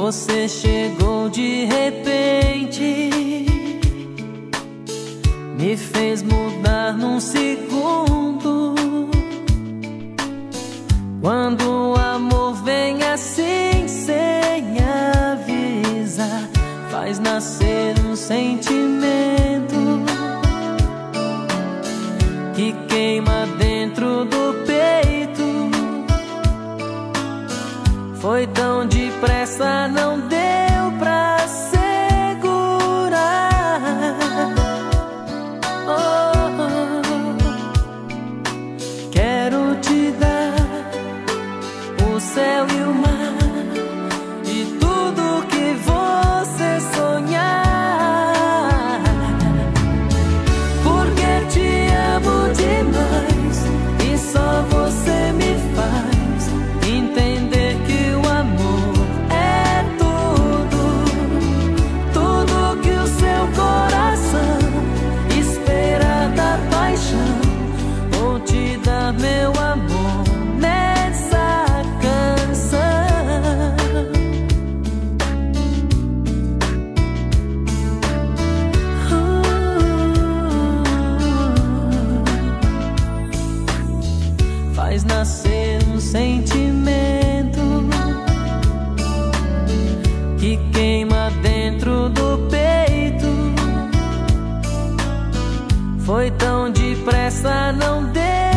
Você chegou de repente, me fez mudar num segundo. Quando o amor vem assim sem avisar, faz nascer um sentimento que queima dentro do peito. Foi tão depressa, não deu pra segurar. Quero te dar o céu e o mar e tudo que você sonhar, porque te amo demais e só você me faz entender que o amor é tudo, tudo que o seu coração espera da paixão. Vou te dar meu amor nessa canção. Faz nascer um sentimento que queima dentro do peito. Foi tão depressa, não deu